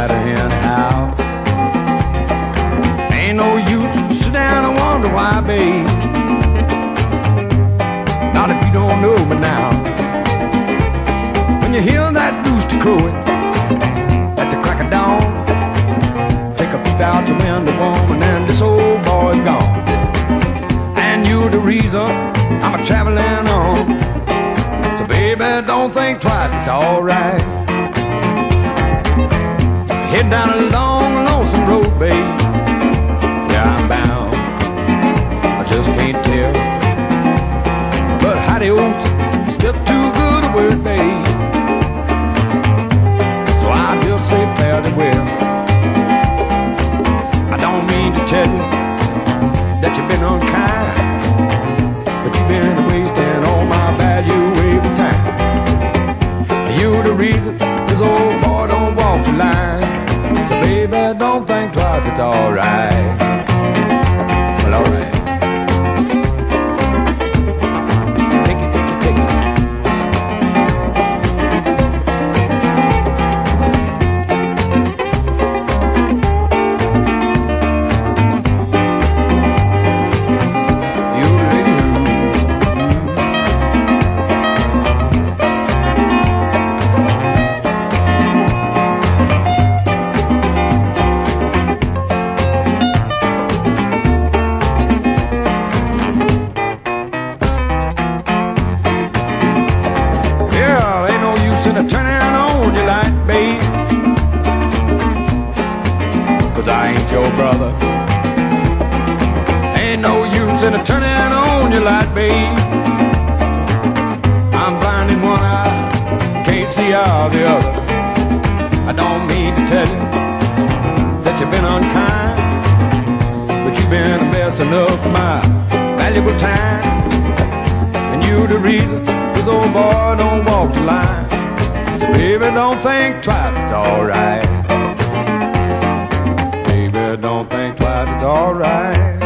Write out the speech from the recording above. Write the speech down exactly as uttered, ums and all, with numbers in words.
matter anyhow. Ain't no use to sit down and wonder why, babe. Not if you don't know me now. When you hear that rooster crowing at the crack of dawn, take a peep out your window, woman, and this old boy's gone. And you're the reason I'm a traveling on. So baby, don't think twice, it's alright. Head down a long, lonesome road, babe. Yeah, I'm bound, I just can't tell. But adios, still too good a word, babe. So I just say fare thee well. I don't mean to tell you that you've been unkind, but you've been wasting all my valuable time. You're the reason this old boy don't walk the line. So baby, don't think twice, it's alright. Well, alright. Take it, take it, take it. You lady who turning on your light, babe, 'cause I ain't your brother. Ain't no use in a turning on your light, babe. I'm blind in one eye, can't see out the other. I don't mean to tell you that you've been unkind, but you've been messing up my valuable time. And you're the reason this old boy don't walk the line. Baby, don't think twice, it's alright. Baby, don't think twice, it's alright.